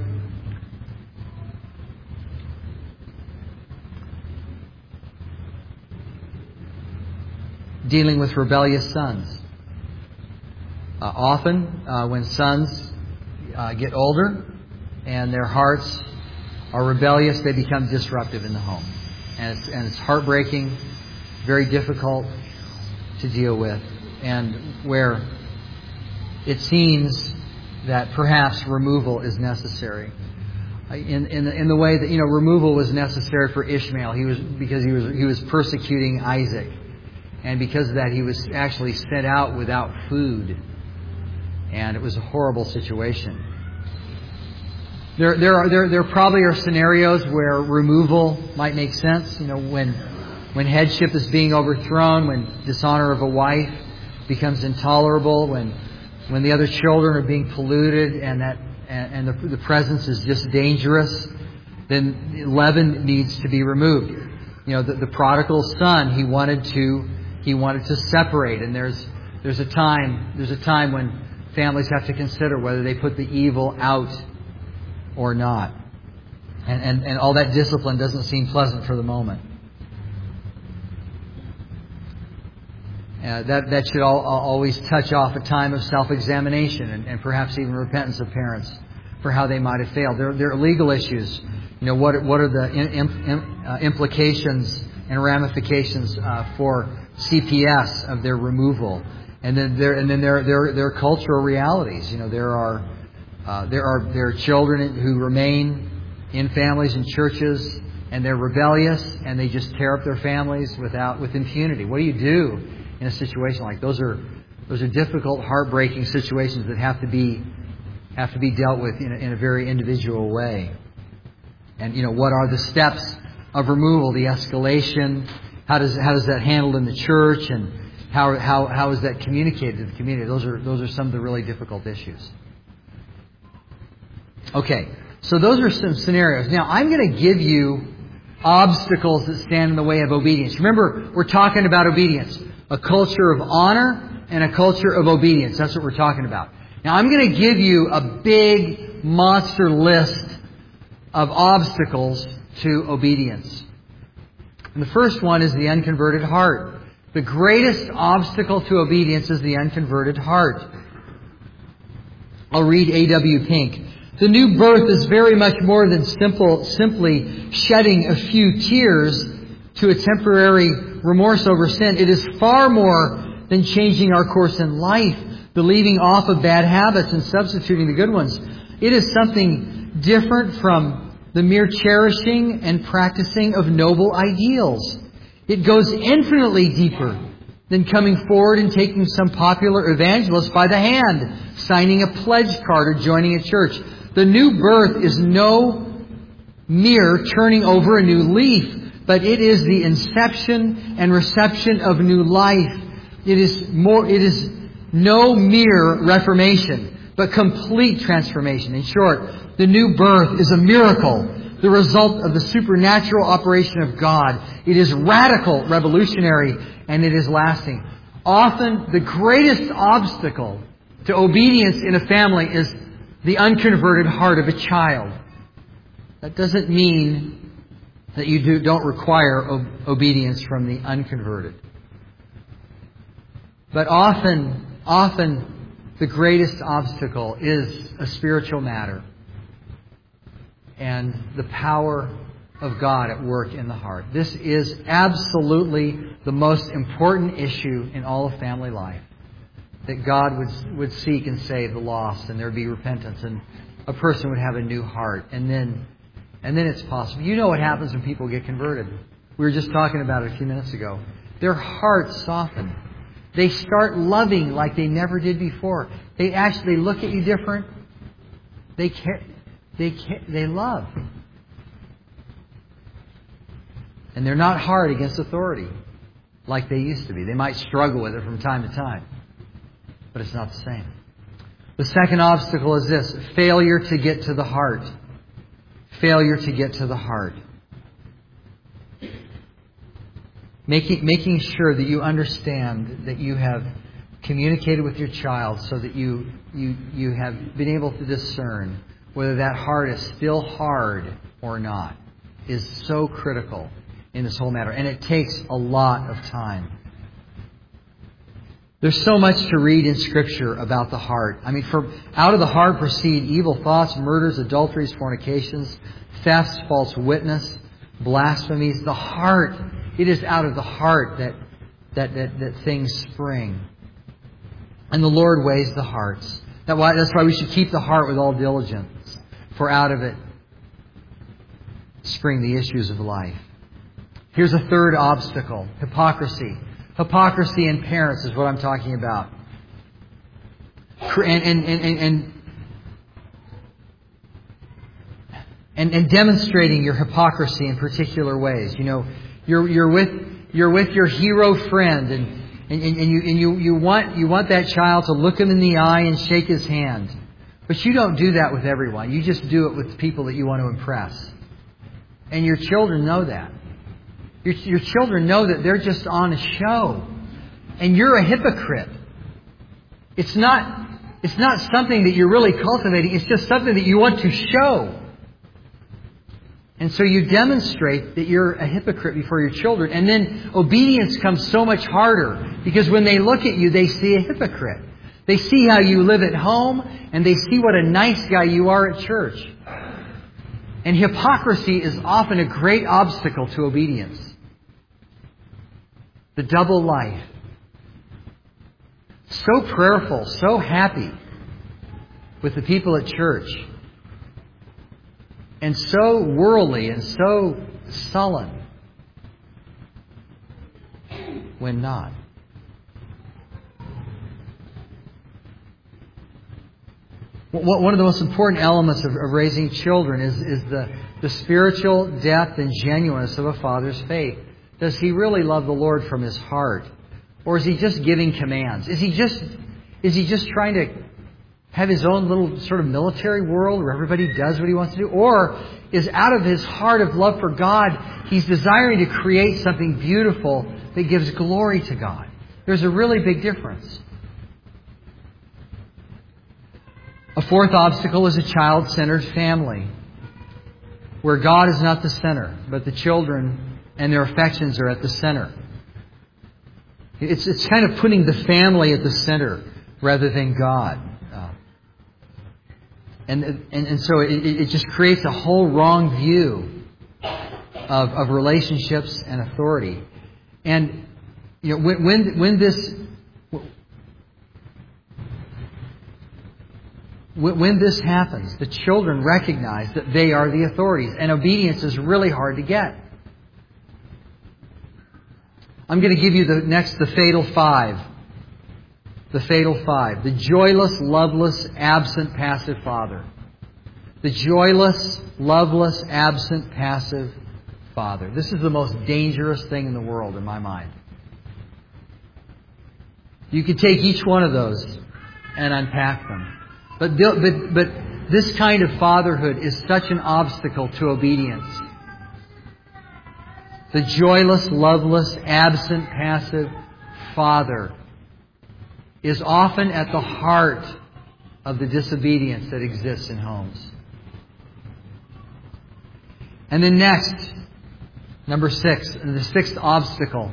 Dealing with rebellious sons. Uh, often, uh, when sons uh, get older and their hearts are rebellious, they become disruptive in the home. And it's, and it's heartbreaking, very difficult to deal with, and where it seems that perhaps removal is necessary. In, in, the, in the way that, you know, removal was necessary for Ishmael. He was, because he was, he was persecuting Isaac. And because of that, he was actually sent out without food. And it was a horrible situation. There, there are, there, there probably are scenarios where removal might make sense. You know, when, when headship is being overthrown, when dishonor of a wife becomes intolerable, when, when the other children are being polluted, and that, and, and the, the presence is just dangerous, then leaven needs to be removed. You know, the, the prodigal son, he wanted to. He wanted to separate, and there's there's a time there's a time when families have to consider whether they put the evil out or not, and and, and all that discipline doesn't seem pleasant for the moment. Uh, that that should all, always touch off a time of self-examination and, and perhaps even repentance of parents for how they might have failed. There there are legal issues. You know, what what are the in, in, uh, implications and ramifications uh, for C P S of their removal, and then there and then there there there are cultural realities. You know, there are uh, there are there are children who remain in families and churches, and they're rebellious, and they just tear up their families without with impunity. What do you do in a situation like those? Are those are difficult, heartbreaking situations that have to be have to be dealt with in a, in a very individual way. And you know, what are the steps of removal? The escalation. How does how does that handled in the church, and how how how is that communicated to the community? Those are those are some of the really difficult issues. Okay, so those are some scenarios. Now I'm going to give you obstacles that stand in the way of obedience. Remember, we're talking about obedience, a culture of honor and a culture of obedience. That's what we're talking about. Now I'm going to give you a big monster list of obstacles to obedience. And the first one is the unconverted heart. The greatest obstacle to obedience is the unconverted heart. I'll read A W Pink. The new birth is very much more than simple, simply shedding a few tears to a temporary remorse over sin. It is far more than changing our course in life, the leaving off of bad habits and substituting the good ones. It is something different from the mere cherishing and practicing of noble ideals. It goes infinitely deeper than coming forward and taking some popular evangelist by the hand, signing a pledge card, or joining a church. The new birth is no mere turning over a new leaf, but it is the inception and reception of new life. It is more. It is no mere reformation, but complete transformation. In short, the new birth is a miracle the result of the supernatural operation of God. It is radical, revolutionary, and it is lasting. Often, the greatest obstacle to obedience in a family is the unconverted heart of a child. That doesn't mean that you do, don't require ob- obedience from the unconverted. But often, often, the greatest obstacle is a spiritual matter and the power of God at work in the heart. This is absolutely the most important issue in all of family life. That God would would seek and save the lost, and there would be repentance, and a person would have a new heart, and then and then it's possible. You know what happens when people get converted. We were just talking about it a few minutes ago. Their hearts soften. They start loving like they never did before. They actually look at you different. They care. They care, they love. And they're not hard against authority like they used to be. They might struggle with it from time to time, but it's not the same. The second obstacle is this: failure to get to the heart. Failure to get to the heart. Making, making sure that you understand that you have communicated with your child so that you, you, you have been able to discern whether that heart is still hard or not is so critical in this whole matter. And it takes a lot of time. There's so much to read in Scripture about the heart. I mean, for out of the heart proceed evil thoughts, murders, adulteries, fornications, thefts, false witness, blasphemies. The heart, it is out of the heart that, that, that, that things spring. And the Lord weighs the hearts. That's why, that's why we should keep the heart with all diligence, for out of it spring the issues of life. Here's a third obstacle: hypocrisy. Hypocrisy in parents is what I'm talking about. And, and, and, and, and, and demonstrating your hypocrisy in particular ways. You know, you're, you're with, you're with your hero friend, and, and, and, you, and you, you want, you want that child to look him in the eye and shake his hand. But you don't do that with everyone. You just do it with people that you want to impress. And your children know that. Your, your children know that they're just on a show. And you're a hypocrite. It's not, it's not something that you're really cultivating. It's just something that you want to show. And so you demonstrate that you're a hypocrite before your children. And then obedience comes so much harder. Because when they look at you, they see a hypocrite. They see how you live at home. And they see what a nice guy you are at church. And hypocrisy is often a great obstacle to obedience. The double life. So prayerful, so happy with the people at church. And so worldly and so sullen when not. One of the most important elements of, of raising children is, is the, the spiritual depth and genuineness of a father's faith. Does he really love the Lord from his heart? Or is he just giving commands? Is he just, is he just trying to have his own little sort of military world where everybody does what he wants to do? Or is out of his heart of love for God, he's desiring to create something beautiful that gives glory to God? There's a really big difference. A fourth obstacle is a child-centered family, where God is not the center, but the children and their affections are at the center. It's it's kind of putting the family at the center rather than God. Uh, and, and and so it, it just creates a whole wrong view of, of relationships and authority. And you know, when when, when this when this happens, the children recognize that they are the authorities, and obedience is really hard to get. I'm going to give you the next, the fatal five. The fatal five. The joyless, loveless, absent, passive father. The joyless, loveless, absent, passive father. This is the most dangerous thing in the world in my mind. You could take each one of those and unpack them. But, but, but this kind of fatherhood is such an obstacle to obedience. The joyless, loveless, absent, passive father is often at the heart of the disobedience that exists in homes. And then next, number six, the sixth obstacle,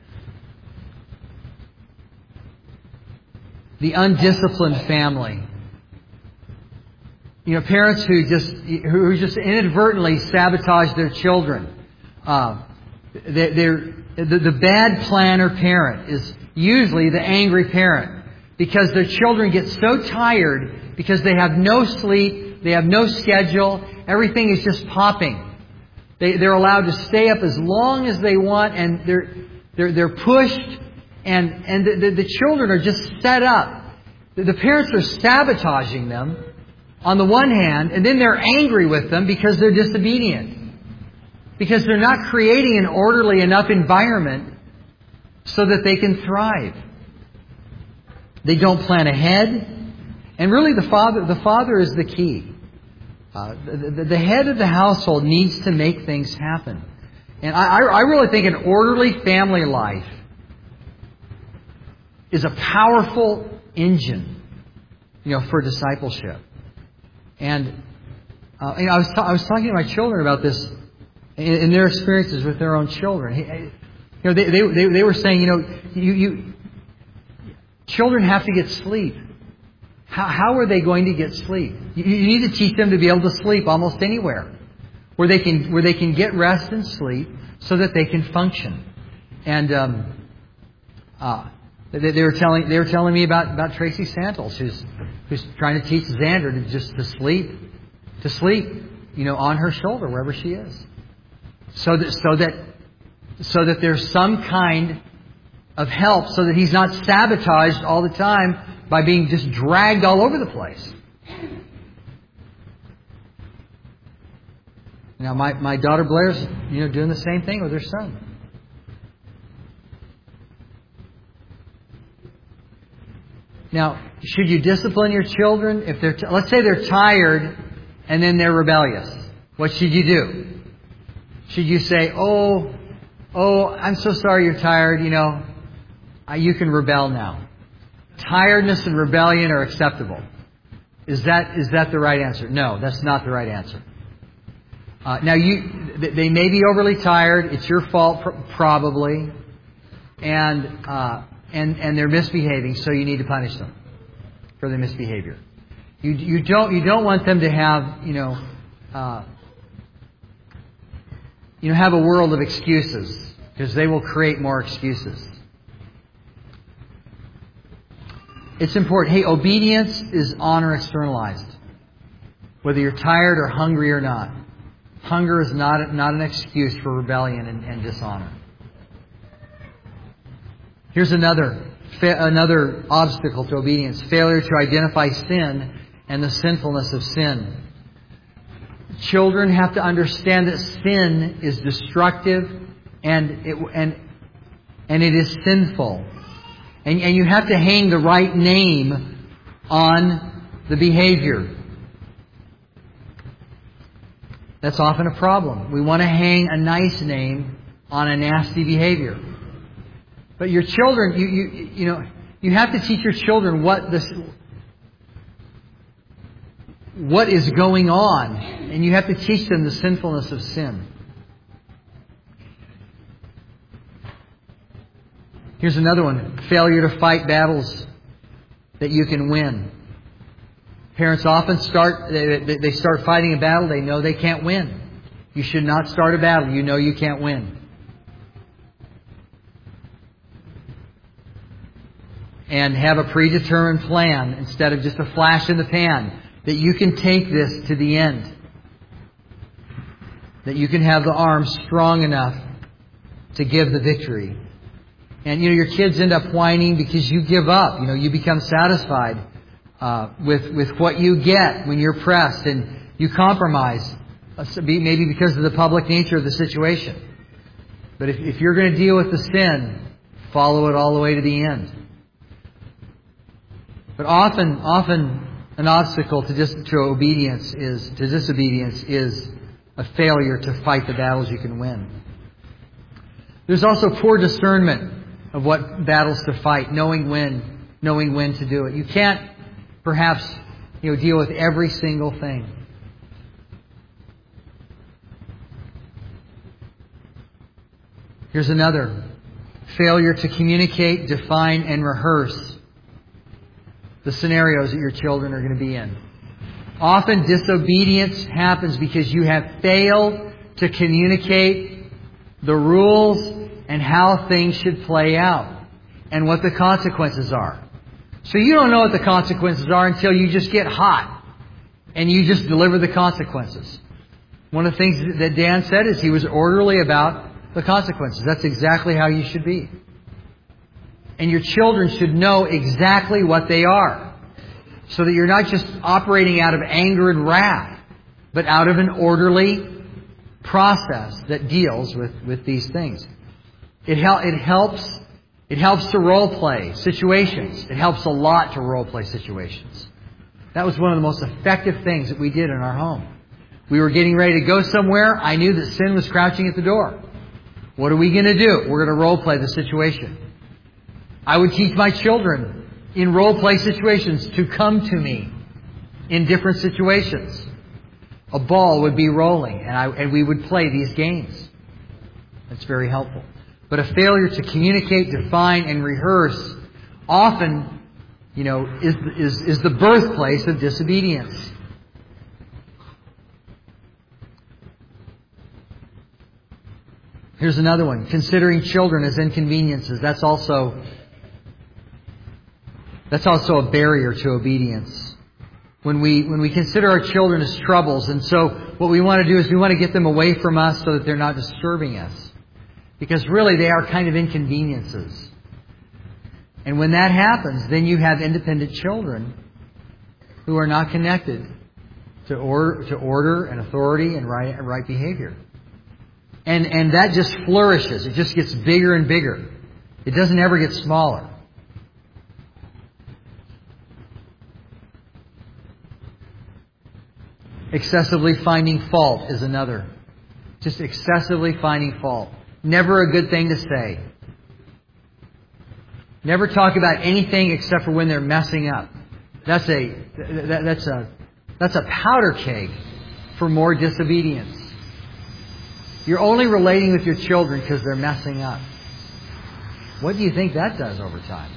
the undisciplined family. You know, parents who just who just inadvertently sabotage their children. Uh, they, they're, the, the bad planner parent is usually the angry parent because their children get so tired because they have no sleep, they have no schedule, everything is just popping. They, they're allowed to stay up as long as they want, and they're they're they're pushed, and and the, the, the children are just set up. The, the parents are sabotaging them on the one hand, and then they're angry with them because they're disobedient, because they're not creating an orderly enough environment so that they can thrive. They don't plan ahead, and really the father the father is the key. Uh, the, the, the head of the household needs to make things happen. And I, I really think an orderly family life is a powerful engine, you know, for discipleship. And uh, you know, I was ta- I was talking to my children about this in, in their experiences with their own children. You know, they they they, they were saying, you know, you, you children have to get sleep. How, how are they going to get sleep? You, you need to teach them to be able to sleep almost anywhere, where they can where they can get rest and sleep, so that they can function. And um, uh, they, they were telling they were telling me about, about Tracy Santos, who's who's trying to teach Xander to just to sleep, to sleep, you know, on her shoulder wherever she is, so that so that so that there's some kind of help, so that he's not sabotaged all the time by being just dragged all over the place. Now, my, my daughter Blair's, you know, doing the same thing with her son. Now, should you discipline your children if they're, t- let's say they're tired and then they're rebellious? What should you do? Should you say, "Oh, oh, I'm so sorry you're tired. You know, you can rebel now"? Tiredness and rebellion are acceptable. Is that is that the right answer? No, that's not the right answer. Uh, now, you they may be overly tired. It's your fault, pr- probably, and uh, and and they're misbehaving. So you need to punish them for their misbehavior. You you don't you don't want them to have you know uh, you know have a world of excuses, because they will create more excuses. It's important. Hey, obedience is honor externalized. Whether you're tired or hungry or not. Hunger is not, not an excuse for rebellion and, and dishonor. Here's another, fa- another obstacle to obedience. Failure to identify sin and the sinfulness of sin. Children have to understand that sin is destructive and it, and, and it is sinful. And, and you have to hang the right name on the behavior. That's often a problem. We want to hang a nice name on a nasty behavior. But your children, you you you know, you have to teach your children what this what is going on, and you have to teach them the sinfulness of sin. Here's another one. Failure to fight battles that you can win. Parents often start, they, they start fighting a battle they know they can't win. You should not start a battle you know you can't win. And have a predetermined plan instead of just a flash in the pan, that you can take this to the end. That you can have the arm strong enough to give the victory. And, you know, your kids end up whining because you give up. You know, you become satisfied uh, with with what you get when you're pressed, and you compromise, uh, maybe because of the public nature of the situation. But if, if you're going to deal with the sin, follow it all the way to the end. But often, often An obstacle to, dis- to obedience is to disobedience is a failure to fight the battles you can win. There's also poor discernment of what battles to fight, knowing when, knowing when to do it. You can't perhaps, you know, deal with every single thing. Here's another. Failure to communicate, define, and rehearse the scenarios that your children are going to be in. Often disobedience happens because you have failed to communicate the rules and how things should play out and what the consequences are. So you don't know what the consequences are until you just get hot and you just deliver the consequences. One of the things that Dan said is he was orderly about the consequences. That's exactly how you should be. And your children should know exactly what they are, so that you're not just operating out of anger and wrath, but out of an orderly process that deals with, with these things. It, hel- it helps it helps to role play situations. It helps a lot to role play situations. That was one of the most effective things that we did in our home. We were getting ready to go somewhere. I knew that sin was crouching at the door. What are we going to do? We're going to role play the situation. I would teach my children in role play situations to come to me in different situations. A ball would be rolling, and, I, and we would play these games. That's very helpful. But a failure to communicate, define, and rehearse often, you know, is, is, is the birthplace of disobedience. Here's another one. Considering children as inconveniences. That's also, that's also a barrier to obedience. When we, when we consider our children as troubles, and so what we want to do is we want to get them away from us so that they're not disturbing us. Because really they are kind of inconveniences. And when that happens, then you have independent children who are not connected to order, to order and authority and right, and right behavior. And, and that just flourishes. It just gets bigger and bigger. It doesn't ever get smaller. Excessively finding fault is another. Just excessively finding fault. Never a good thing to say. Never talk about anything except for when they're messing up. That's a that, that's a that's a powder keg for more disobedience. You're only relating with your children because they're messing up. What do you think that does over time?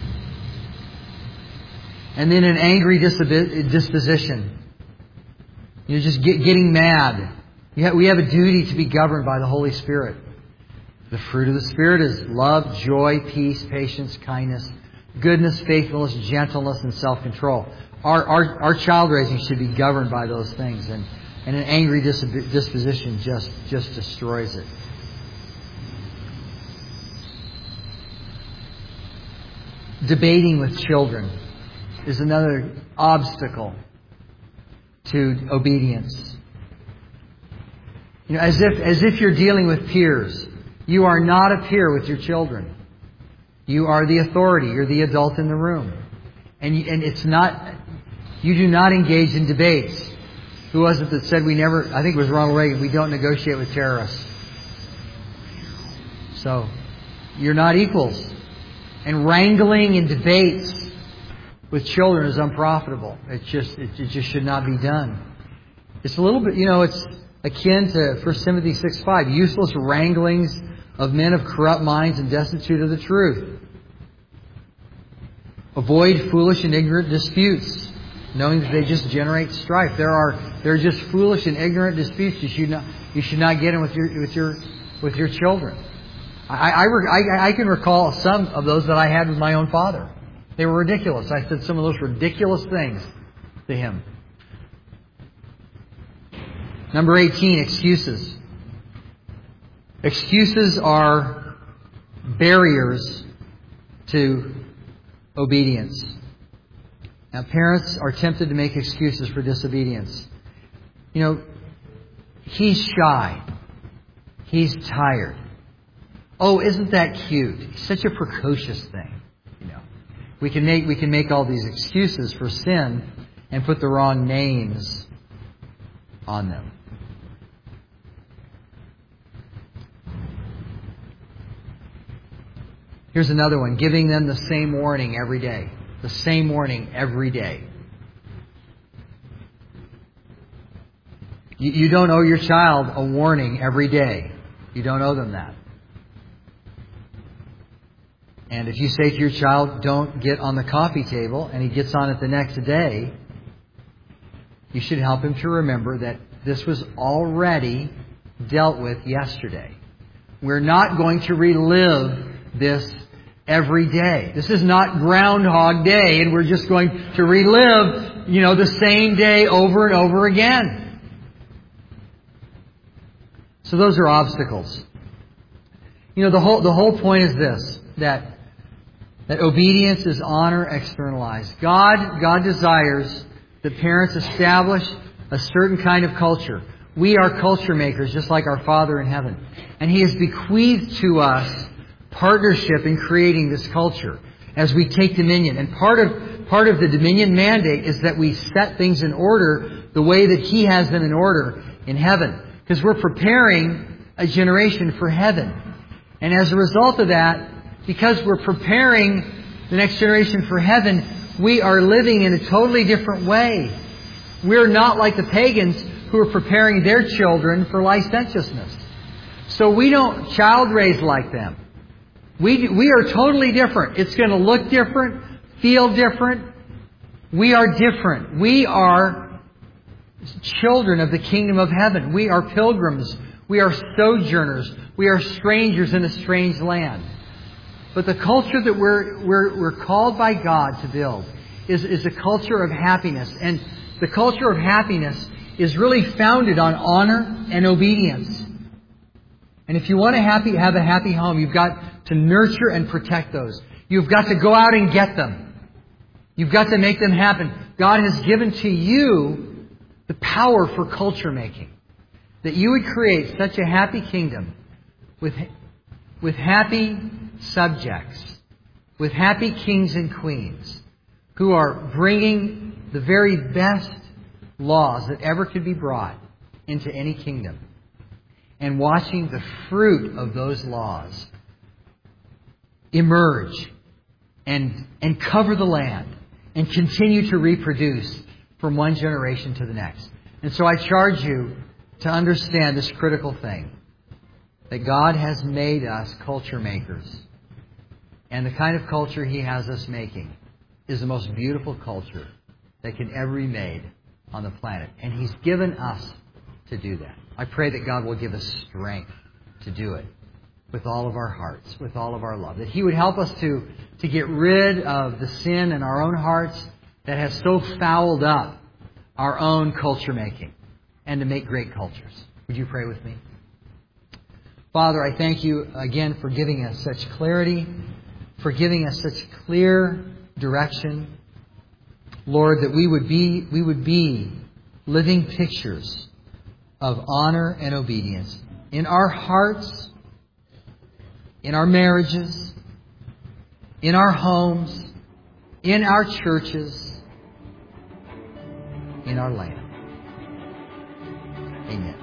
And then an angry disposition. You're just get, getting mad. You have, we have a duty to be governed by the Holy Spirit. The fruit of the Spirit is love, joy, peace, patience, kindness, goodness, faithfulness, gentleness, and self-control. Our, our, our child raising should be governed by those things. And, and an angry disposition just, just destroys it. Debating with children is another obstacle to obedience. You know, as if as if you're dealing with peers. You are not a peer with your children. You are the authority. You're the adult in the room. And you, and it's not, you do not engage in debates. Who was it that said we never, I think it was Ronald Reagan, we don't negotiate with terrorists. So, you're not equals. And wrangling in debates with children is unprofitable. It just, it, it just should not be done. It's a little bit, you know, it's akin to First Timothy six five, useless wranglings of men of corrupt minds and destitute of the truth. Avoid foolish and ignorant disputes, knowing that they just generate strife. There are there are just foolish and ignorant disputes you should not you should not get in with your with your with your children. I I, I I can recall some of those that I had with my own father. They were ridiculous. I said some of those ridiculous things to him. Number eighteen, excuses. Excuses are barriers to obedience. Now, parents are tempted to make excuses for disobedience. You know, he's shy. He's tired. Oh, isn't that cute? He's such a precocious thing. You know, we can make we can make all these excuses for sin, and and put the wrong names on them. Here's another one, giving them the same warning every day. The same warning every day. You, you don't owe your child a warning every day. You don't owe them that. And if you say to your child, don't get on the coffee table, and he gets on it the next day, you should help him to remember that this was already dealt with yesterday. We're not going to relive this every day. This is not Groundhog Day, and we're just going to relive, you know, the same day over and over again. So those are obstacles. You know, the whole the whole point is this, that that obedience is honor externalized. God, God desires that parents establish a certain kind of culture. We are culture makers, just like our Father in heaven. And He has bequeathed to us partnership in creating this culture as we take dominion. And part of part of the dominion mandate is that we set things in order the way that He has them in order in heaven. Because we're preparing a generation for heaven. And as a result of that, because we're preparing the next generation for heaven, we are living in a totally different way. We're not like the pagans who are preparing their children for licentiousness. So we don't child raise like them. We we are totally different. It's going to look different, feel different. We are different. We are children of the kingdom of heaven. We are pilgrims. We are sojourners. We are strangers in a strange land. But the culture that we're we're we're called by God to build is, is a culture of happiness. And the culture of happiness is really founded on honor and obedience. And if you want to happy have a happy home, you've got to nurture and protect those. You've got to go out and get them. You've got to make them happen. God has given to you the power for culture making. That you would create such a happy kingdom with, with happy subjects, with happy kings and queens who are bringing the very best laws that ever could be brought into any kingdom, and watching the fruit of those laws emerge and, and cover the land and continue to reproduce from one generation to the next. And so I charge you to understand this critical thing, that God has made us culture makers. And the kind of culture He has us making is the most beautiful culture that can ever be made on the planet. And He's given us to do that. I pray that God will give us strength to do it with all of our hearts, with all of our love. That He would help us to, to get rid of the sin in our own hearts that has so fouled up our own culture making, and to make great cultures. Would you pray with me? Father, I thank You again for giving us such clarity, for giving us such clear direction. Lord, that we would be we would be living pictures of honor and obedience in our hearts, in our marriages, in our homes, in our churches, in our land. Amen.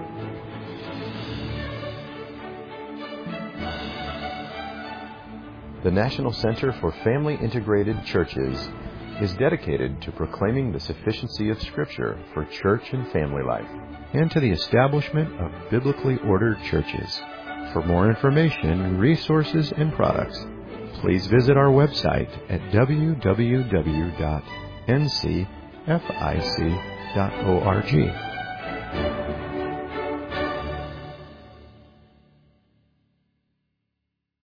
The National Center for Family Integrated Churches is dedicated to proclaiming the sufficiency of Scripture for church and family life, and to the establishment of biblically ordered churches. For more information, resources, and products, please visit our website at w w w dot n c f i c dot org.